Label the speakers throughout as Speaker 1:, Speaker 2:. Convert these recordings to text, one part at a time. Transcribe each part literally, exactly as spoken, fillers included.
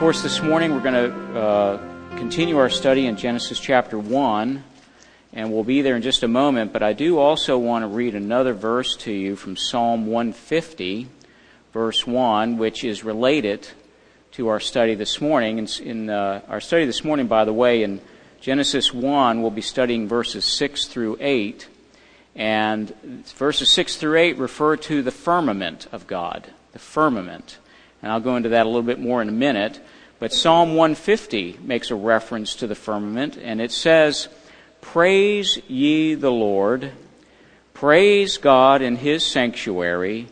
Speaker 1: course, this morning we're going to uh, continue our study in Genesis chapter one, and we'll be there in just a moment, but I do also want to read another verse to you from Psalm one fifty, verse one, which is related to our study this morning. In, in uh, our study this morning, by the way, in Genesis one, we'll be studying verses six through eight, and verses six through eight refer to the firmament of God, the firmament. And I'll go into that a little bit more in a minute. But Psalm one fifty makes a reference to the firmament, and it says, "Praise ye the Lord, praise God in His sanctuary,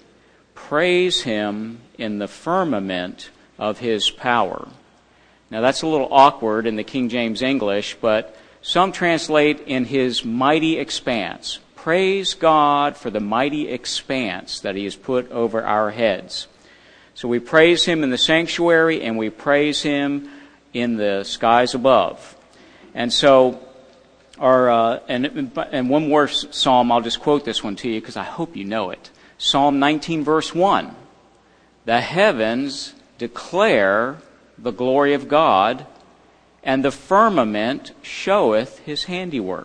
Speaker 1: praise Him in the firmament of His power." Now that's a little awkward in the King James English, but some translate in His mighty expanse. Praise God for the mighty expanse that He has put over our heads. So we praise Him in the sanctuary, and we praise Him in the skies above. And so, our uh, and and one more psalm, I'll just quote this one to you because I hope you know it. Psalm nineteen, verse one. "The heavens declare the glory of God, and the firmament showeth His handiwork.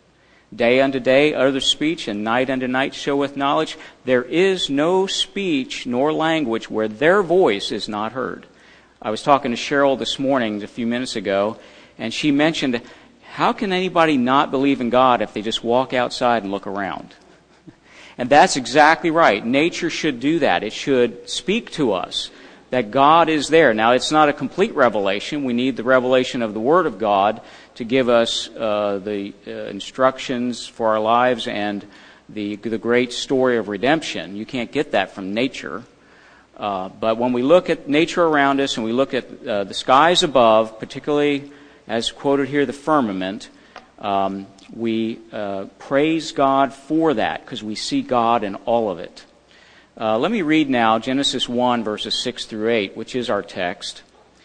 Speaker 1: Day unto day uttereth speech, and night unto night showeth knowledge. There is no speech nor language where their voice is not heard." I was talking to Cheryl this morning, a few minutes ago, and she mentioned, how can anybody not believe in God if they just walk outside and look around? And that's exactly right. Nature should do that. It should speak to us that God is there. Now, it's not a complete revelation. We need the revelation of the Word of God to give us uh, the uh, instructions for our lives and the the great story of redemption. You can't get that from nature. Uh, but when we look at nature around us and we look at uh, the skies above, particularly as quoted here, the firmament, um, we uh, praise God for that because we see God in all of it. Uh, let me read now Genesis one, verses six through eight, which is our text.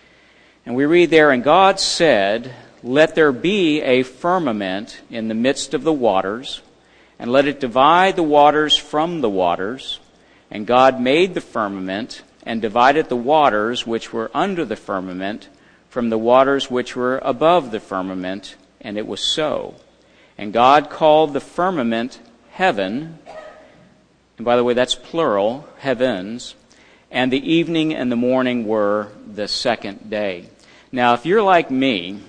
Speaker 1: And we read there, "And God said, Let there be a firmament in the midst of the waters, and let it divide the waters from the waters. And God made the firmament, and divided the waters which were under the firmament from the waters which were above the firmament, and it was so. And God called the firmament heaven," and by the way, that's plural, heavens, "and the evening and the morning were the second day." Now, if you're like me,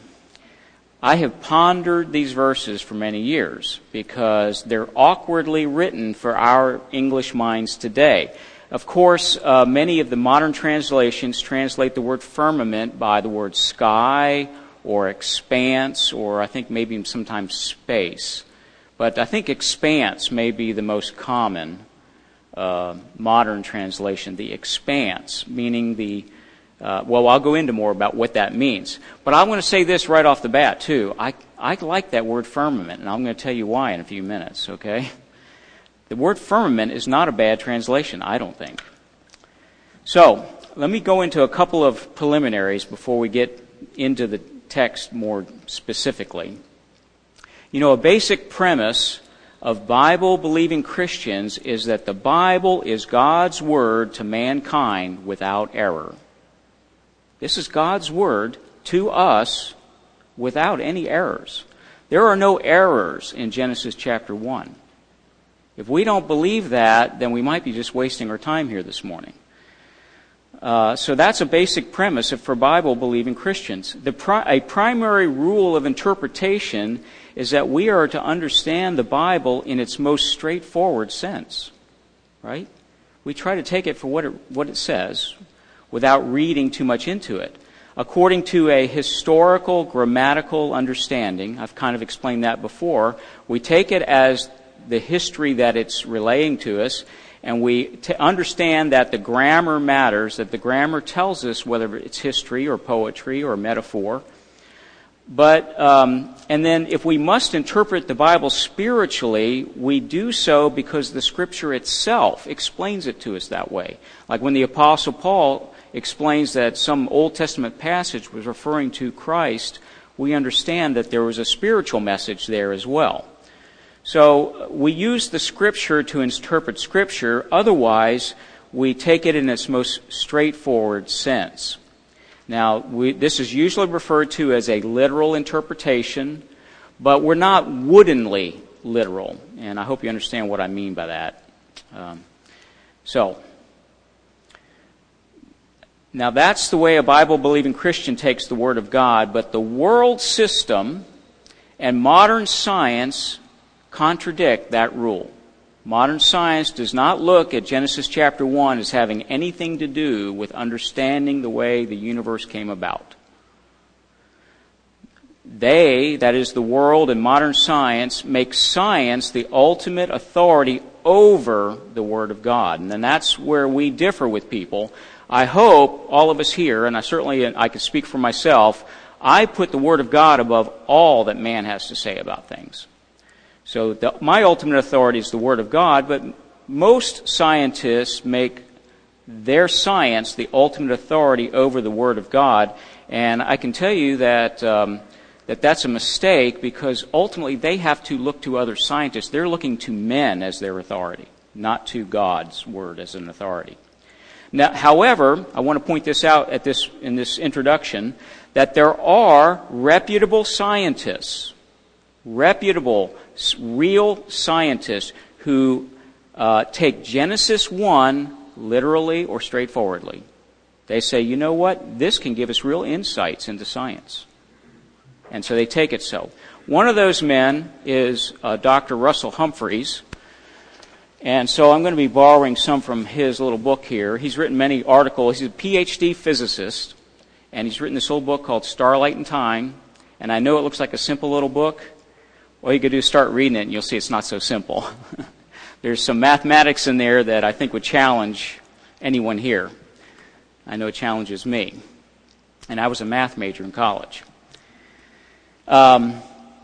Speaker 1: I have pondered these verses for many years because they're awkwardly written for our English minds today. Of course, uh, many of the modern translations translate the word firmament by the word sky or expanse, or I think maybe sometimes space. But I think expanse may be the most common uh, modern translation, the expanse, meaning the Uh, well, I'll go into more about what that means. But I want to say this right off the bat, too. I, I like that word firmament, and I'm going to tell you why in a few minutes, okay? The word firmament is not a bad translation, I don't think. So, let me go into a couple of preliminaries before we get into the text more specifically. You know, a basic premise of Bible-believing Christians is that the Bible is God's word to mankind without error. This is God's word to us without any errors. There are no errors in Genesis chapter one. If we don't believe that, then we might be just wasting our time here this morning. Uh, so that's a basic premise for Bible-believing Christians. The pri- a primary rule of interpretation is that we are to understand the Bible in its most straightforward sense. Right? We try to take it for what it, what it says, without reading too much into it. According to a historical, grammatical understanding, I've kind of explained that before, we take it as the history that it's relaying to us, and we t- understand that the grammar matters, that the grammar tells us whether it's history or poetry or metaphor. But, um, and then if we must interpret the Bible spiritually, we do so because the Scripture itself explains it to us that way. Like when the Apostle Paul explains that some Old Testament passage was referring to Christ, we understand that there was a spiritual message there as well. So we use the Scripture to interpret Scripture. Otherwise, we take it in its most straightforward sense. Now, we, this is usually referred to as a literal interpretation, but we're not woodenly literal, and I hope you understand what I mean by that. Um, so, now that's the way a Bible-believing Christian takes the Word of God, but the world system and modern science contradict that rule. Modern science does not look at Genesis chapter one as having anything to do with understanding the way the universe came about. They, that is the world and modern science, make science the ultimate authority over the Word of God. And then that's where we differ with people. I hope all of us here, and I certainly I can speak for myself, I put the Word of God above all that man has to say about things. So the, my ultimate authority is the Word of God, but most scientists make their science the ultimate authority over the Word of God. And I can tell you that um, that that's a mistake, because ultimately they have to look to other scientists. They're looking to men as their authority, not to God's Word as an authority. Now, however, I want to point this out at this in this introduction, that there are reputable scientists, reputable, real scientists who uh, take Genesis one literally or straightforwardly. They say, you know what, this can give us real insights into science. And so they take it so. One of those men is uh, Doctor Russell Humphreys. And so I'm going to be borrowing some from his little book here. He's written many articles. He's a P H D physicist, and he's written this little book called Starlight in Time. And I know it looks like a simple little book. All you can do is start reading it, and you'll see it's not so simple. There's some mathematics in there that I think would challenge anyone here. I know it challenges me. And I was a math major in college. Um,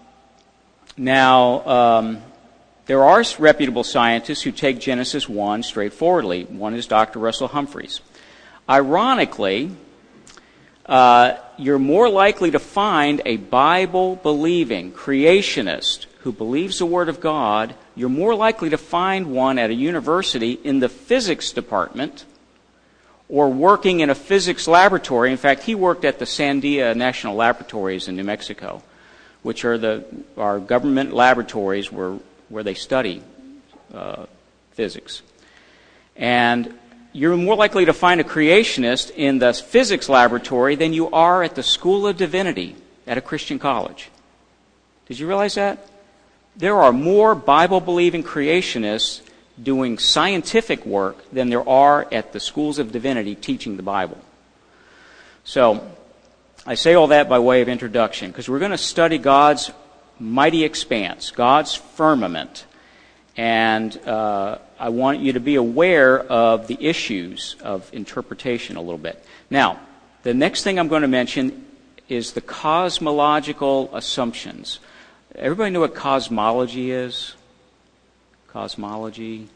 Speaker 1: now, um, there are reputable scientists who take Genesis one straightforwardly. One is Doctor Russell Humphreys. Ironically, uh, you're more likely to find a Bible-believing creationist who believes the Word of God. You're more likely to find one at a university in the physics department or working in a physics laboratory. In fact, he worked at the Sandia National Laboratories in New Mexico, which are the are government laboratories where where they study uh, physics. And you're more likely to find a creationist in the physics laboratory than you are at the School of Divinity at a Christian college. Did you realize that? There are more Bible-believing creationists doing scientific work than there are at the schools of divinity teaching the Bible. So, I say all that by way of introduction, because we're going to study God's mighty expanse, God's firmament. And uh, I want you to be aware of the issues of interpretation a little bit. Now, the next thing I'm going to mention is the cosmological assumptions. Everybody know what cosmology is? Cosmology.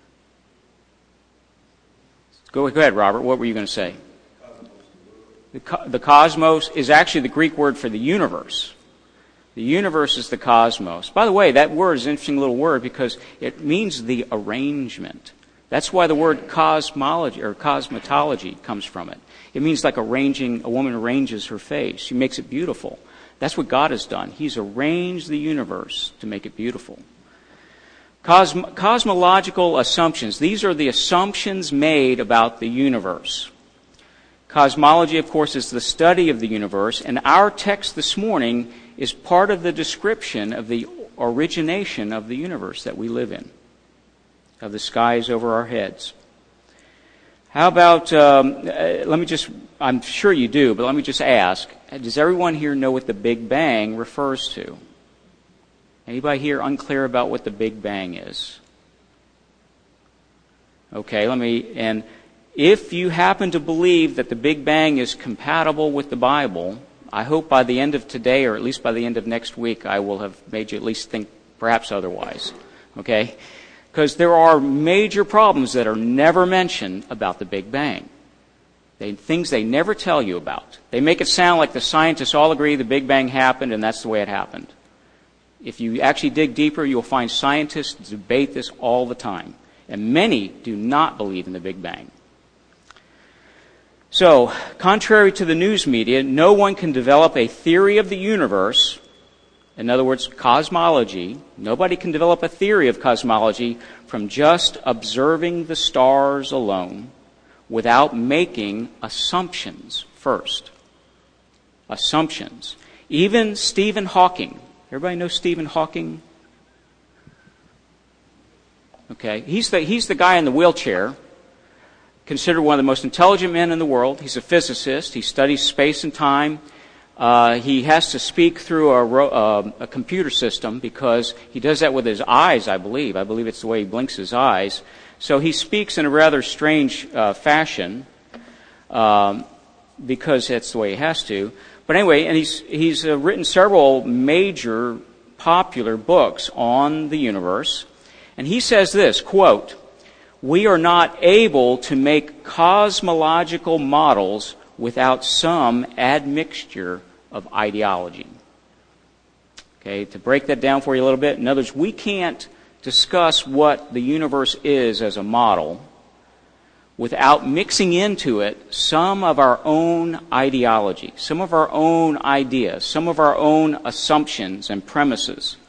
Speaker 1: Go, go ahead, Robert. What were you going to say? The, co- the cosmos is actually the Greek word for the universe. The universe is the cosmos. By the way, that word is an interesting little word because it means the arrangement. That's why the word cosmology or cosmetology comes from it. It means like arranging, a woman arranges her face. She makes it beautiful. That's what God has done. He's arranged the universe to make it beautiful. Cosmo- cosmological assumptions. These are the assumptions made about the universe. Cosmology, of course, is the study of the universe, and our text this morning is part of the description of the origination of the universe that we live in, of the skies over our heads. How about, um, uh, let me just, I'm sure you do, but let me just ask, does everyone here know what the Big Bang refers to? Anybody here unclear about what the Big Bang is? Okay, let me, and if you happen to believe that the Big Bang is compatible with the Bible, I hope by the end of today, or at least by the end of next week, I will have made you at least think perhaps otherwise. Okay? Because there are major problems that are never mentioned about the Big Bang. They, things they never tell you about. They make it sound like the scientists all agree the Big Bang happened and that's the way it happened. If you actually dig deeper, you'll find scientists debate this all the time. And many do not believe in the Big Bang. So, contrary to the news media, no one can develop a theory of the universe, in other words, cosmology. Nobody can develop a theory of cosmology from just observing the stars alone without making assumptions first. Assumptions. Even Stephen Hawking. Everybody know Stephen Hawking? Okay, he's the, he's the guy in the wheelchair, considered one of the most intelligent men in the world. He's a physicist. He studies space and time. Uh, he has to speak through a, ro- uh, a computer system because he does that with his eyes, I believe. I believe it's the way he blinks his eyes. So he speaks in a rather strange uh, fashion um, because that's the way he has to. But anyway, and he's he's uh, written several major popular books on the universe. And he says this, quote, "We are not able to make cosmological models without some admixture of ideology." Okay, to break that down for you a little bit, in other words, we can't discuss what the universe is as a model without mixing into it some of our own ideology, some of our own ideas, some of our own assumptions and premises.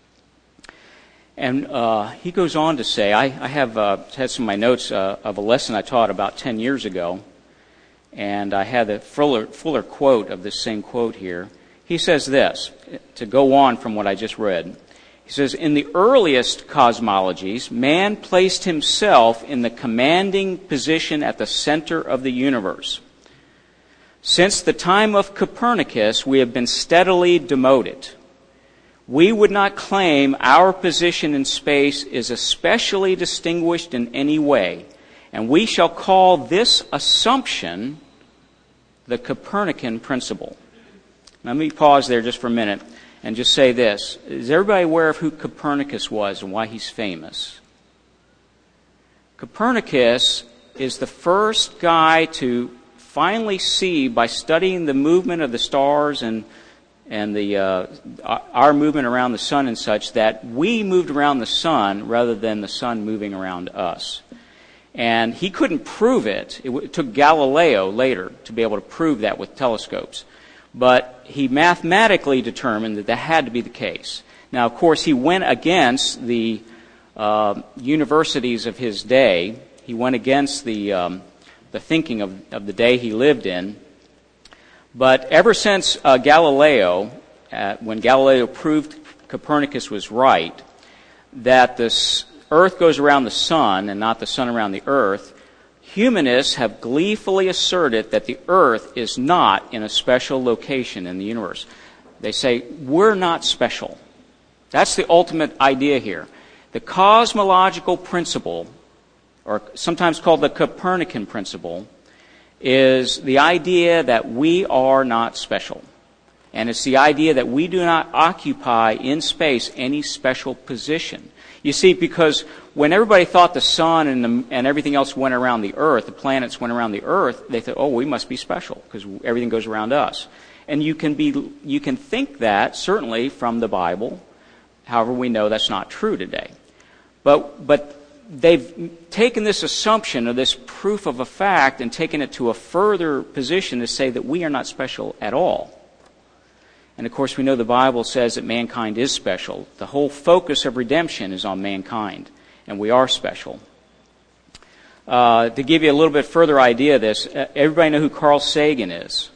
Speaker 1: And uh, he goes on to say, I, I have uh, had some of my notes uh, of a lesson I taught about ten years ago, and I had a fuller, fuller quote of this same quote here. He says this, to go on from what I just read. He says, "In the earliest cosmologies, man placed himself in the commanding position at the center of the universe. Since the time of Copernicus, we have been steadily demoted. We would not claim our position in space is especially distinguished in any way, and we shall call this assumption the Copernican principle." Let me pause there just for a minute and just say this. Is everybody aware of who Copernicus was and why he's famous? Copernicus is the first guy to finally see, by studying the movement of the stars and and the uh, our movement around the sun and such, that we moved around the sun rather than the sun moving around us. And he couldn't prove it. It, w- it took Galileo later to be able to prove that with telescopes. But he mathematically determined that that had to be the case. Now, of course, he went against the uh, universities of his day. He went against the um, the thinking of, of the day he lived in. But ever since uh, Galileo, uh, when Galileo proved Copernicus was right, that the Earth goes around the sun and not the sun around the Earth, humanists have gleefully asserted that the Earth is not in a special location in the universe. They say, we're not special. That's the ultimate idea here. The cosmological principle, or sometimes called the Copernican principle, is the idea that we are not special. And it's the idea that we do not occupy in space any special position. You see, because when everybody thought the sun and, the, and everything else went around the Earth, the planets went around the Earth, they thought, oh, we must be special because everything goes around us. And you can be, you can think that, certainly, from the Bible. However, we know that's not true today. But, but they've taken this assumption or this proof of a fact and taken it to a further position to say that we are not special at all. And of course, we know the Bible says that mankind is special. The whole focus of redemption is on mankind, and we are special. Uh, to give you a little bit further idea of this, uh, everybody know who Carl Sagan is?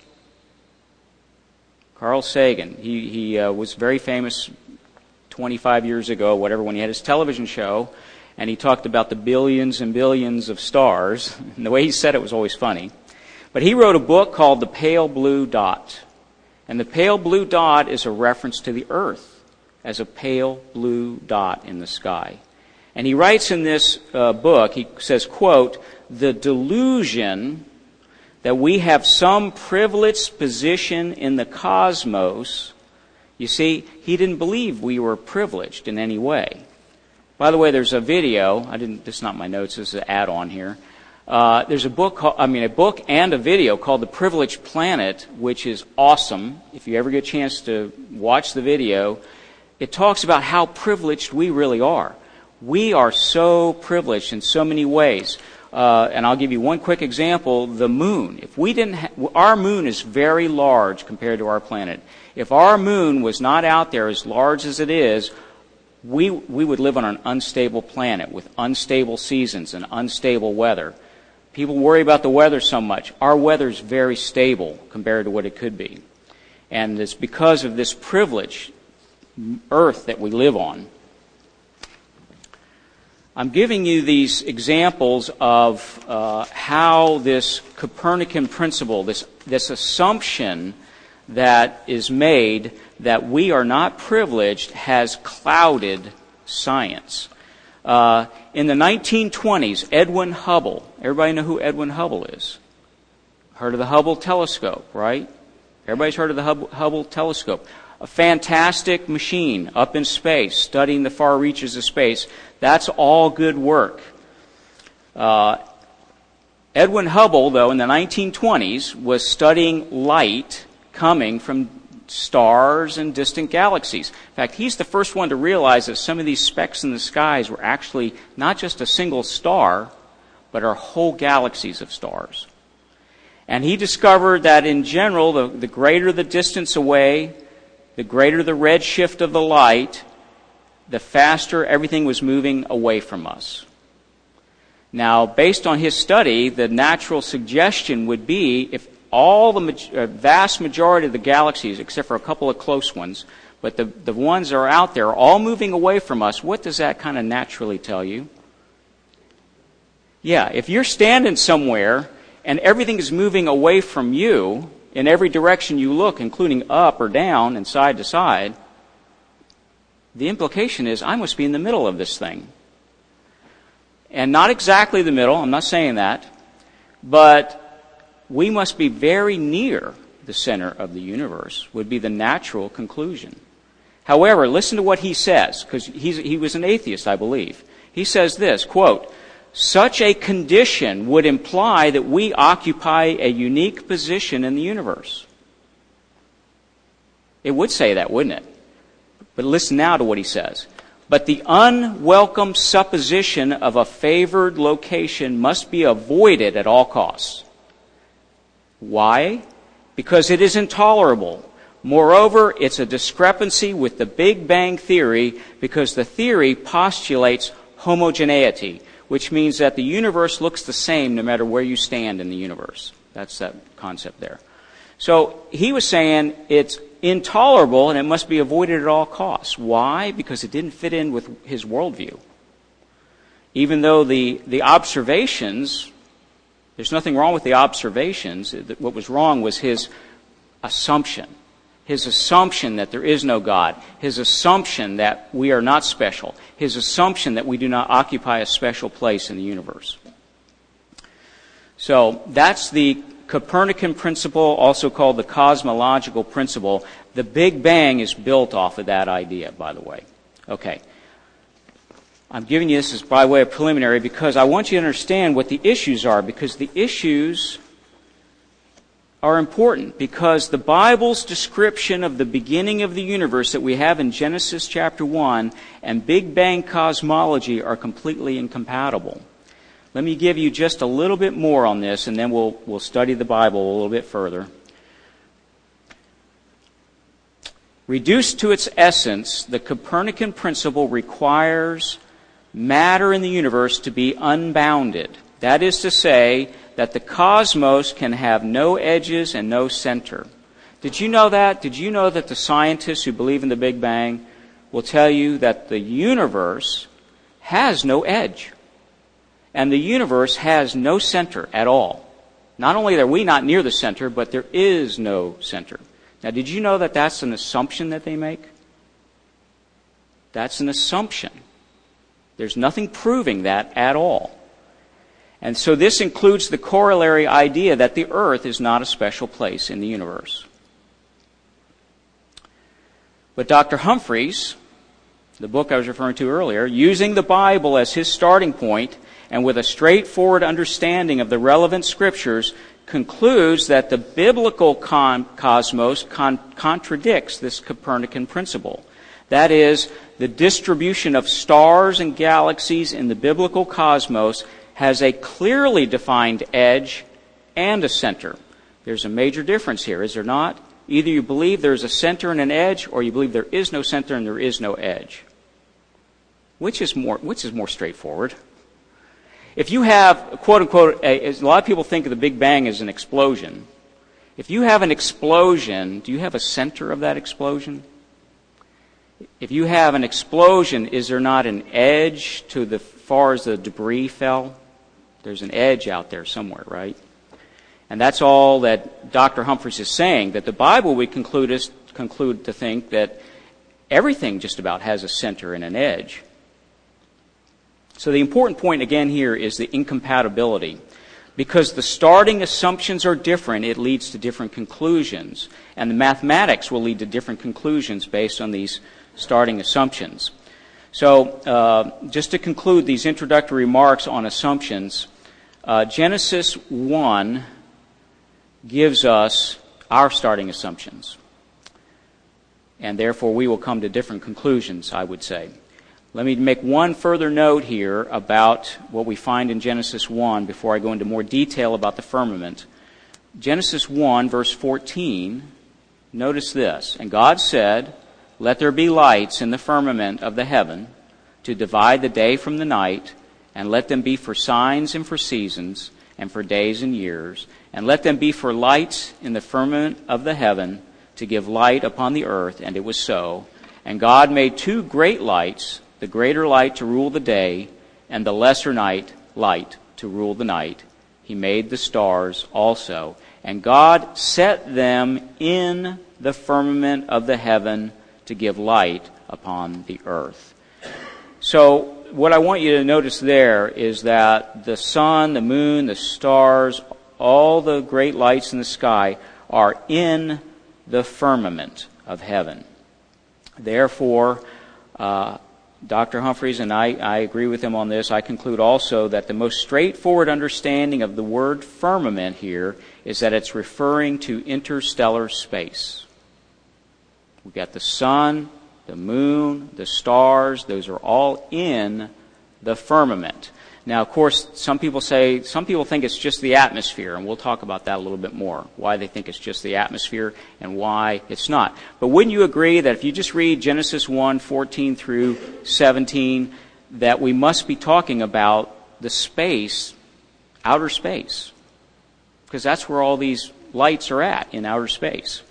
Speaker 1: Carl Sagan. He, he uh, was very famous twenty-five years ago, whatever, when he had his television show, and he talked about the billions and billions of stars. And the way he said it was always funny. But he wrote a book called The Pale Blue Dot. And the pale blue dot is a reference to the Earth as a pale blue dot in the sky. And he writes in this uh, book, he says, quote, "The delusion that we have some privileged position in the cosmos," you see, he didn't believe we were privileged in any way. By the way, there's a video, I didn't, this is not my notes, this is an add-on here. Uh, there's a book, called, I mean, a book and a video called The Privileged Planet, which is awesome. If you ever get a chance to watch the video, it talks about how privileged we really are. We are so privileged in so many ways. uh, and I'll give you one quick example, the moon. If we didn't ha- our moon is very large compared to our planet. If our moon was not out there as large as it is, we we would live on an unstable planet with unstable seasons and unstable weather. People worry about the weather so much. Our weather is very stable compared to what it could be. And it's because of this privileged earth that we live on. I'm giving you these examples of uh, how this Copernican principle, this, this assumption that is made that we are not privileged, has clouded science. Uh, in the nineteen twenties, Edwin Hubble, everybody know who Edwin Hubble is? Heard of the Hubble telescope, right? Everybody's heard of the Hubble, Hubble telescope. A fantastic machine up in space, studying the far reaches of space. That's all good work. Uh, Edwin Hubble, though, in the nineteen twenties, was studying light coming from stars and distant galaxies. In fact, he's the first one to realize that some of these specks in the skies were actually not just a single star, but are whole galaxies of stars. And he discovered that in general, the, the greater the distance away, the greater the redshift of the light, the faster everything was moving away from us. Now, based on his study, the natural suggestion would be if all the uh, vast majority of the galaxies, except for a couple of close ones, but the, the ones that are out there are all moving away from us, what does that kind of naturally tell you? Yeah, if you're standing somewhere and everything is moving away from you in every direction you look, including up or down and side to side, the implication is I must be in the middle of this thing. And not exactly the middle, I'm not saying that, but we must be very near the center of the universe, would be the natural conclusion. However, listen to what he says, because he was an atheist, I believe. He says this, quote, "Such a condition would imply that we occupy a unique position in the universe." It would say that, wouldn't it? But listen now to what he says. "But the unwelcome supposition of a favored location must be avoided at all costs." Why? Because it is intolerable. Moreover, it's a discrepancy with the Big Bang theory because the theory postulates homogeneity, which means that the universe looks the same no matter where you stand in the universe. That's that concept there. So he was saying it's intolerable and it must be avoided at all costs. Why? Because it didn't fit in with his worldview. Even though the, the observations, there's nothing wrong with the observations. What was wrong was his assumption. His assumption that there is no God. His assumption that we are not special. His assumption that we do not occupy a special place in the universe. So that's the Copernican principle, also called the cosmological principle. The Big Bang is built off of that idea, by the way. Okay. I'm giving you this as by way of preliminary because I want you to understand what the issues are, because the issues are important, because the Bible's description of the beginning of the universe that we have in Genesis chapter one and Big Bang cosmology are completely incompatible. Let me give you just a little bit more on this, and then we'll we'll study the Bible a little bit further. Reduced to its essence, the Copernican principle requires matter in the universe to be unbounded. That is to say, that the cosmos can have no edges and no center. Did you know that? Did you know that the scientists who believe in the Big Bang will tell you that the universe has no edge? And the universe has no center at all. Not only are we not near the center, but there is no center. Now, did you know that that's an assumption that they make? That's an assumption. There's nothing proving that at all. And so this includes the corollary idea that the earth is not a special place in the universe. But Doctor Humphreys, the book I was referring to earlier, using the Bible as his starting point and with a straightforward understanding of the relevant scriptures, concludes that the biblical con- cosmos con- contradicts this Copernican principle. That is, the distribution of stars and galaxies in the biblical cosmos has a clearly defined edge and a center. There's a major difference here, is there not? Either you believe there's a center and an edge, or you believe there is no center and there is no edge. Which is more, which is more straightforward? If you have, quote unquote, a, a lot of people think of the Big Bang as an explosion. If you have an explosion, do you have a center of that explosion? If you have an explosion, is there not an edge to the far as the debris fell? There's an edge out there somewhere, right? And that's all that Doctor Humphreys is saying, that the Bible we conclude, is, conclude to think that everything just about has a center and an edge. So the important point again here is the incompatibility. Because the starting assumptions are different, it leads to different conclusions. And the mathematics will lead to different conclusions based on these starting assumptions. So uh, just to conclude these introductory remarks on assumptions, uh, Genesis one gives us our starting assumptions. And therefore we will come to different conclusions, I would say. Let me make one further note here about what we find in Genesis one before I go into more detail about the firmament. Genesis one, verse fourteen, notice this. And God said, "Let there be lights in the firmament of the heaven to divide the day from the night, and let them be for signs and for seasons, and for days and years, and let them be for lights in the firmament of the heaven to give light upon the earth." And it was so. And God made two great lights, the greater light to rule the day, and the lesser night light to rule the night. He made the stars also. And God set them in the firmament of the heaven to give light upon the earth. So what I want you to notice there is that the sun, the moon, the stars, all the great lights in the sky are in the firmament of heaven. Therefore, uh, Doctor Humphreys, and I, I agree with him on this, I conclude also that the most straightforward understanding of the word firmament here is that it's referring to interstellar space. We've got the sun, the moon, the stars, those are all in the firmament. Now, of course, some people say, some people think it's just the atmosphere, and we'll talk about that a little bit more, why they think it's just the atmosphere and why it's not. But wouldn't you agree that if you just read Genesis one, fourteen through seventeen, that we must be talking about the space, outer space? Because that's where all these lights are at, in outer space.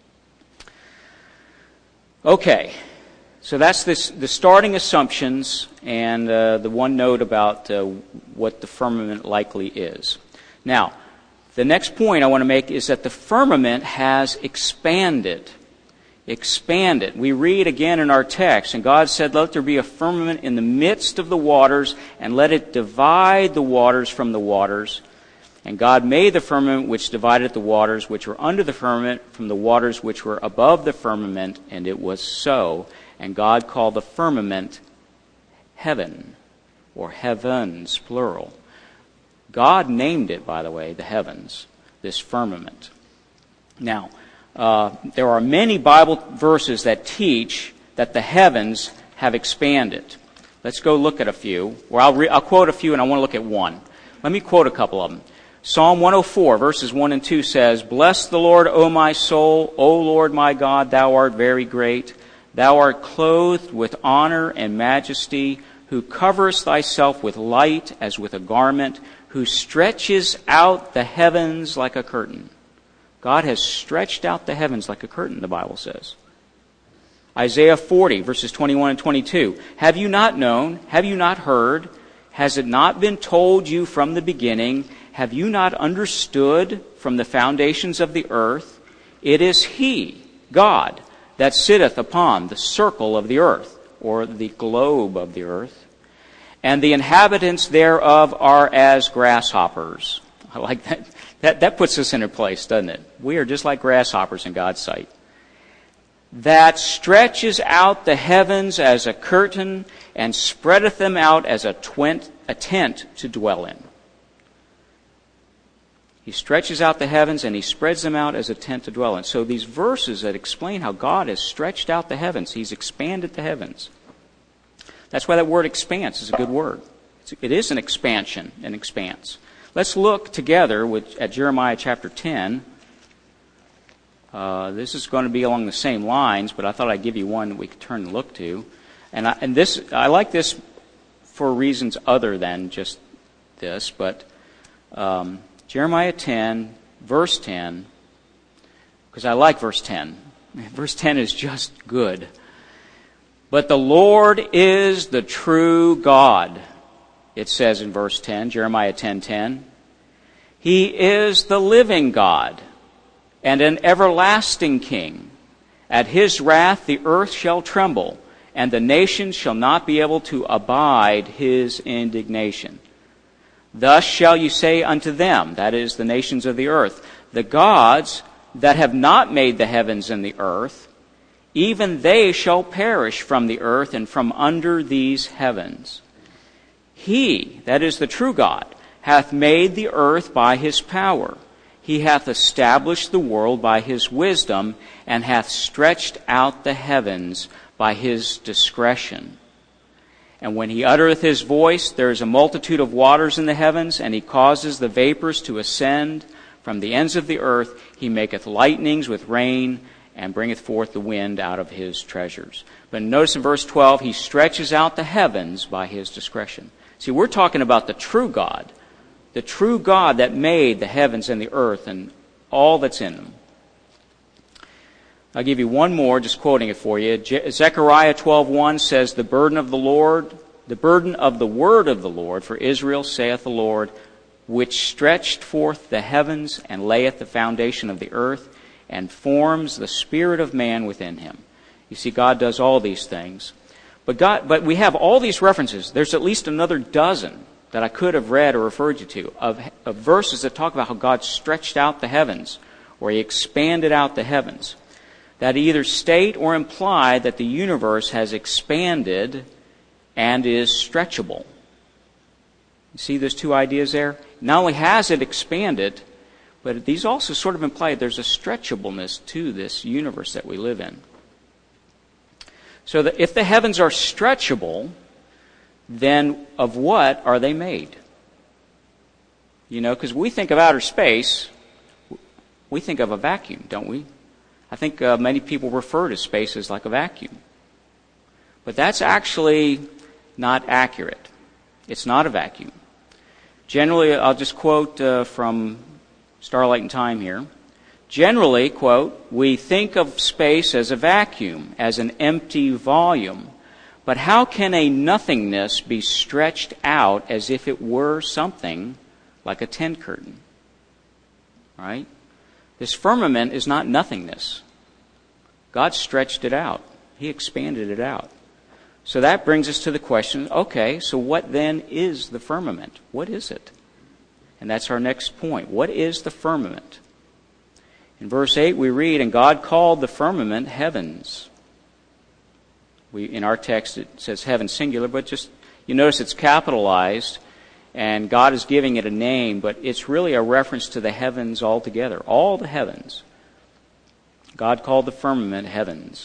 Speaker 1: Okay. So that's this, the starting assumptions and uh, the one note about uh, what the firmament likely is. Now, the next point I want to make is that the firmament has expanded. Expanded. We read again in our text, and God said, "Let there be a firmament in the midst of the waters, and let it divide the waters from the waters. And God made the firmament which divided the waters which were under the firmament from the waters which were above the firmament, and it was so. And God called the firmament heaven," or heavens, plural. God named it, by the way, the heavens, this firmament. Now, uh, there are many Bible verses that teach that the heavens have expanded. Let's go look at a few. Or I'll, re- I'll quote a few, and I want to look at one. Let me quote a couple of them. Psalm one oh four, verses one and two says, "Bless the Lord, O my soul. O Lord my God, thou art very great. Thou art clothed with honor and majesty, who coverest thyself with light as with a garment, who stretches out the heavens like a curtain." God has stretched out the heavens like a curtain, the Bible says. Isaiah forty, verses twenty-one and twenty-two. "Have you not known? Have you not heard? Has it not been told you from the beginning? Have you not understood from the foundations of the earth? It is He, God, that sitteth upon the circle of the earth," or the globe of the earth, "and the inhabitants thereof are as grasshoppers." I like that. That, that puts us in a place, doesn't it? We are just like grasshoppers in God's sight. "That stretches out the heavens as a curtain, and spreadeth them out as a, twent, a tent to dwell in." He stretches out the heavens and He spreads them out as a tent to dwell in. So these verses that explain how God has stretched out the heavens, He's expanded the heavens. That's why that word expanse is a good word. It is an expansion, an expanse. Let's look together with, at Jeremiah chapter ten. Uh, this is going to be along the same lines, but I thought I'd give you one that we could turn and look to. And I, and this, I like this for reasons other than just this, but um, Jeremiah ten, verse ten, because I like verse ten. Verse ten is just good. But the Lord is the true God, it says in verse ten, Jeremiah ten ten. He is the living God and an everlasting King. At his wrath the earth shall tremble, and the nations shall not be able to abide his indignation. Thus shall you say unto them, that is, the nations of the earth, the gods that have not made the heavens and the earth, even they shall perish from the earth and from under these heavens. He, that is the true God, hath made the earth by his power. He hath established the world by his wisdom, and hath stretched out the heavens by his discretion. And when he uttereth his voice, there is a multitude of waters in the heavens, and he causes the vapors to ascend from the ends of the earth. He maketh lightnings with rain, and bringeth forth the wind out of his treasures. But notice in verse twelve, he stretches out the heavens by his discretion. See, we're talking about the true God, the true God that made the heavens and the earth and all that's in them. I'll give you one more, just quoting it for you. Je- Zechariah twelve one says, The burden of the Lord, the burden of the word of the Lord for Israel, saith the Lord, which stretched forth the heavens and layeth the foundation of the earth, and forms the spirit of man within him. You see, God does all these things. But God, but we have all these references. There's at least another dozen that I could have read or referred you to, of, of verses that talk about how God stretched out the heavens, or he expanded out the heavens, that either state or imply that the universe has expanded and is stretchable. You see those two ideas there? Not only has it expanded, but these also sort of imply there's a stretchableness to this universe that we live in. So that if the heavens are stretchable, then of what are they made? You know, because we think of outer space, we think of a vacuum, don't we? I think uh, many people refer to space as like a vacuum. But that's actually not accurate. It's not a vacuum. Generally, I'll just quote uh, from Starlight and Time here. Generally, quote, we think of space as a vacuum, as an empty volume. But how can a nothingness be stretched out as if it were something like a tent curtain? Right? This firmament is not nothingness. God stretched it out. He expanded it out. So that brings us to the question, okay, so what then is the firmament? What is it? And that's our next point. What is the firmament? In verse eight we read, And God called the firmament heavens. We, in our text it says heaven singular, but just, you notice it's capitalized, and God is giving it a name, but it's really a reference to the heavens altogether. All the heavens. God called the firmament heavens.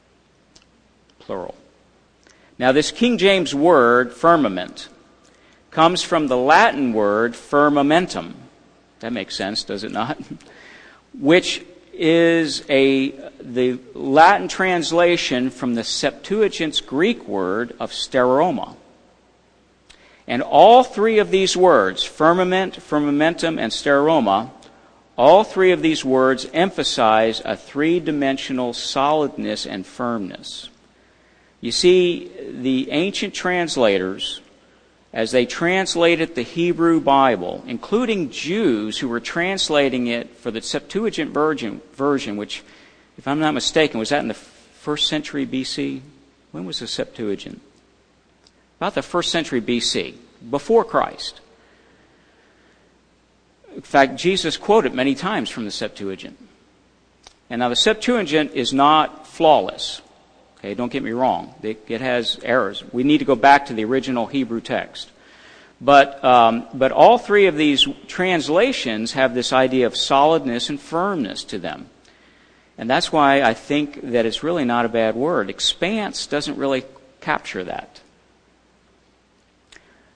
Speaker 1: Plural. Now this King James word, firmament, comes from the Latin word firmamentum. That makes sense, does it not? Which is a the Latin translation from the Septuagint's Greek word of steroma. And all three of these words, firmament, firmamentum, and steroma, all three of these words emphasize a three-dimensional solidness and firmness. You see, the ancient translators, as they translated the Hebrew Bible, including Jews who were translating it for the Septuagint version, version, which, if I'm not mistaken, was that in the first century B C? When was the Septuagint? About the first century B C, before Christ. In fact, Jesus quoted many times from the Septuagint. And now the Septuagint is not flawless. Okay, don't get me wrong. It has errors. We need to go back to the original Hebrew text. But um, but all three of these translations have this idea of solidness and firmness to them. And that's why I think that it's really not a bad word. Expanse doesn't really capture that.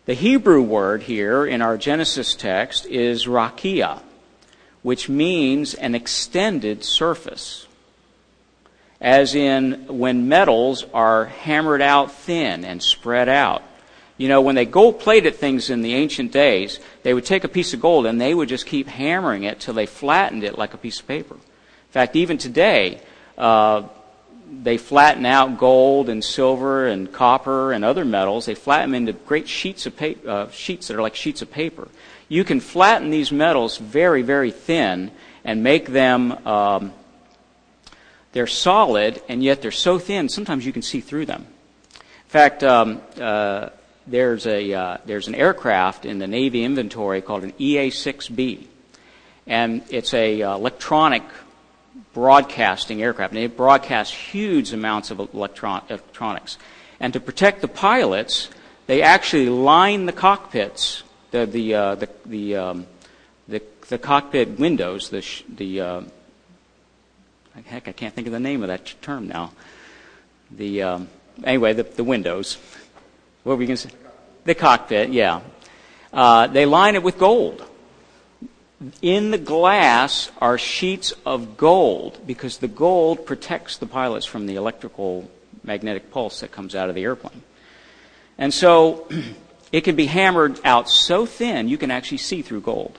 Speaker 1: The Hebrew word here in our Genesis text is rakia, which means an extended surface. As in when metals are hammered out thin and spread out. You know, when they gold-plated things in the ancient days, they would take a piece of gold and they would just keep hammering it till they flattened it like a piece of paper. In fact, even today, uh, they flatten out gold and silver and copper and other metals. They flatten them into great sheets of paper, uh, sheets that are like sheets of paper. You can flatten these metals very, very thin and make them, um, they're solid, and yet they're so thin, sometimes you can see through them. In fact, um, uh, there's a uh, there's an aircraft in the Navy inventory called an E A six B, and it's a uh, electronic broadcasting aircraft, and it broadcasts huge amounts of electron- electronics. And to protect the pilots, they actually line the cockpits, the the uh, the the, um, the the cockpit windows, the sh- the uh, heck, I can't think of the name of that term now. The um, anyway, the the windows. What were we going to say? The cockpit, yeah. Uh, they line it with gold. In the glass are sheets of gold because the gold protects the pilots from the electrical magnetic pulse that comes out of the airplane. And so it can be hammered out so thin you can actually see through gold.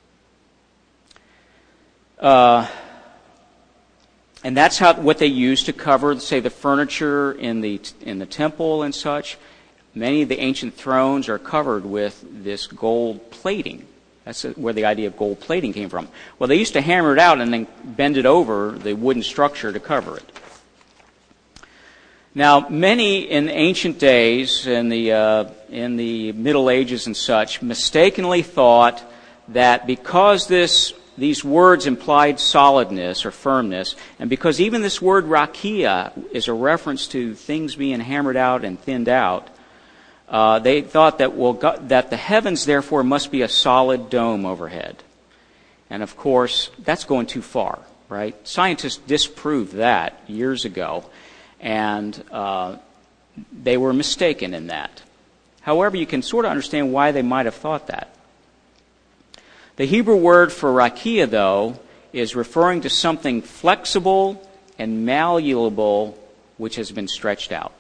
Speaker 1: Uh, and that's how what they use to cover, say, the furniture in the in the temple and such. Many of the ancient thrones are covered with this gold plating. That's where the idea of gold plating came from. Well, they used to hammer it out and then bend it over the wooden structure to cover it. Now, many in ancient days, in the uh, in the Middle Ages and such, mistakenly thought that because this these words implied solidness or firmness, and because even this word rakia is a reference to things being hammered out and thinned out, Uh, they thought that well, God, that the heavens therefore must be a solid dome overhead. And of course, that's going too far, right? Scientists disproved that years ago, and uh, they were mistaken in that. However, you can sort of understand why they might have thought that. The Hebrew word for rakia, though, is referring to something flexible and malleable which has been stretched out.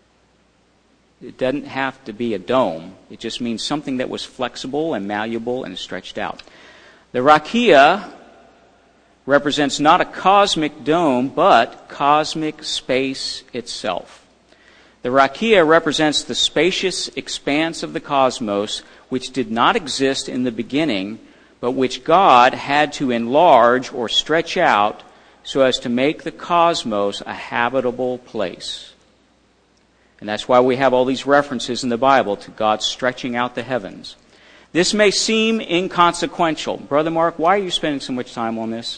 Speaker 1: It doesn't have to be a dome. It just means something that was flexible and malleable and stretched out. The rakia represents not a cosmic dome, but cosmic space itself. The rakia represents the spacious expanse of the cosmos, which did not exist in the beginning, but which God had to enlarge or stretch out so as to make the cosmos a habitable place. And that's why we have all these references in the Bible to God stretching out the heavens. This may seem inconsequential. Brother Mark, why are you spending so much time on this?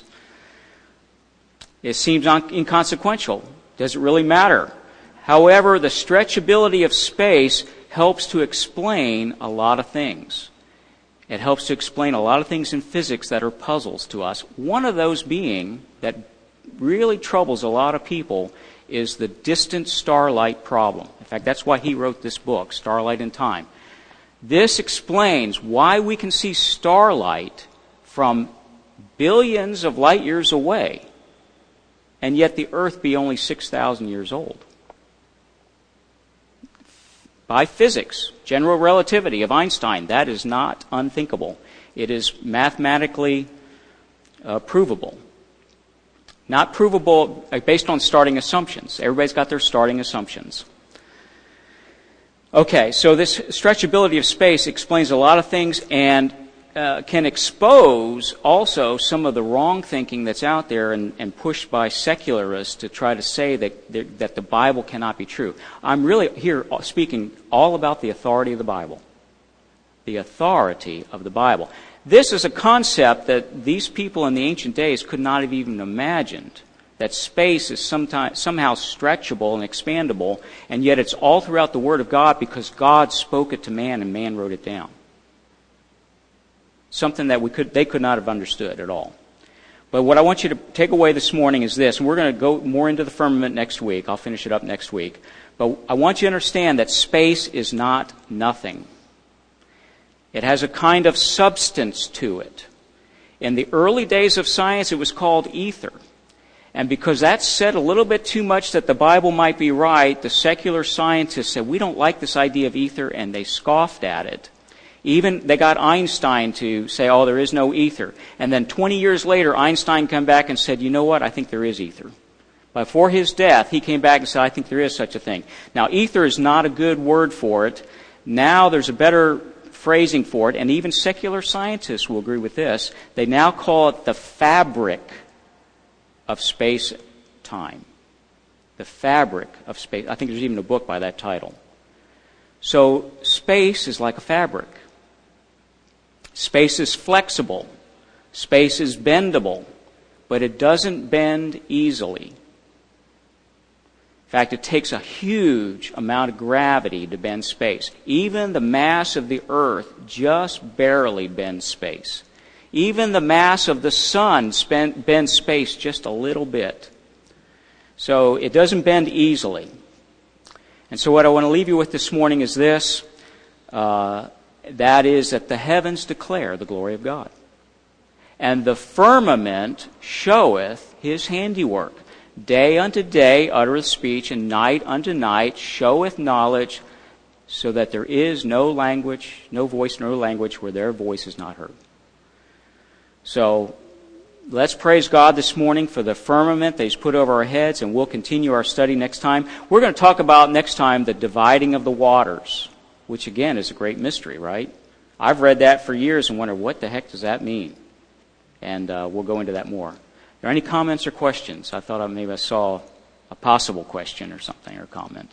Speaker 1: It seems inconsequential. Does it really matter? However, the stretchability of space helps to explain a lot of things. It helps to explain a lot of things in physics that are puzzles to us. One of those being that really troubles a lot of people is the distant starlight problem. In fact, that's why he wrote this book, Starlight in Time. This explains why we can see starlight from billions of light years away, and yet the Earth be only six thousand years old. By physics, general relativity of Einstein, that is not unthinkable. It is mathematically uh, provable. Not provable based on starting assumptions. Everybody's got their starting assumptions. Okay, so this stretchability of space explains a lot of things and uh, can expose also some of the wrong thinking that's out there and, and pushed by secularists to try to say that, that the Bible cannot be true. I'm really here speaking all about the authority of the Bible. The authority of the Bible. This is a concept that these people in the ancient days could not have even imagined, that space is sometimes, somehow stretchable and expandable, and yet it's all throughout the Word of God because God spoke it to man and man wrote it down. Something that we could, they could not have understood at all. But what I want you to take away this morning is this, and we're going to go more into the firmament next week. I'll finish it up next week. But I want you to understand that space is not nothing. It has a kind of substance to it. In the early days of science, it was called ether. And because that said a little bit too much that the Bible might be right, the secular scientists said, we don't like this idea of ether, and they scoffed at it. Even they got Einstein to say, oh, there is no ether. And then twenty years later, Einstein came back and said, you know what, I think there is ether. Before his death, he came back and said, I think there is such a thing. Now, ether is not a good word for it. Now there's a better phrasing for it, and even secular scientists will agree with this. They now call it the fabric of space-time. The fabric of space. I think there's even a book by that title. So space is like a fabric. Space is flexible. Space is bendable. But it doesn't bend easily. In fact, it takes a huge amount of gravity to bend space. Even the mass of the Earth just barely bends space. Even the mass of the sun bends space just a little bit. So it doesn't bend easily. And so what I want to leave you with this morning is this. Uh, that is that the heavens declare the glory of God. And the firmament showeth his handiwork. Day unto day uttereth speech, and night unto night showeth knowledge, so that there is no language, no voice, no language where their voice is not heard. So let's praise God this morning for the firmament that He's put over our heads, and we'll continue our study next time. We're going to talk about next time the dividing of the waters, which again is a great mystery, right? I've read that for years and wondered, what the heck does that mean? And uh, we'll go into that more. Are there any comments or questions? I thought I maybe I saw a possible question or something, or comment.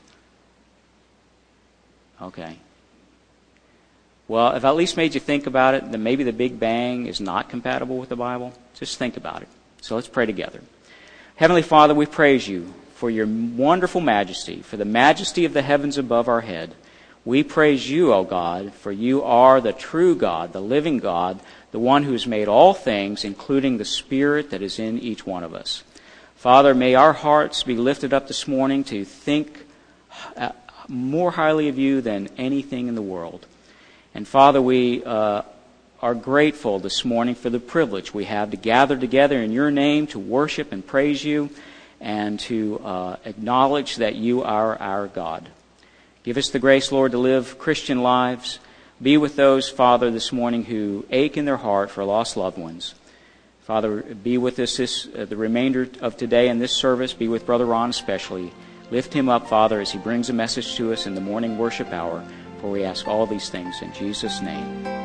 Speaker 1: Okay. Well, if I at least made you think about it, then maybe the Big Bang is not compatible with the Bible. Just think about it. So let's pray together. Heavenly Father, we praise you for your wonderful majesty, for the majesty of the heavens above our head. We praise you, O God, for you are the true God, the living God, the one who has made all things, including the Spirit that is in each one of us. Father, may our hearts be lifted up this morning to think more highly of you than anything in the world. And Father, we uh, are grateful this morning for the privilege we have to gather together in your name to worship and praise you and to uh, acknowledge that you are our God. Give us the grace, Lord, to live Christian lives. Be with those, Father, this morning who ache in their heart for lost loved ones. Father, be with us this, uh, the remainder of today in this service. Be with Brother Ron especially. Lift him up, Father, as he brings a message to us in the morning worship hour. For we ask all these things in Jesus' name.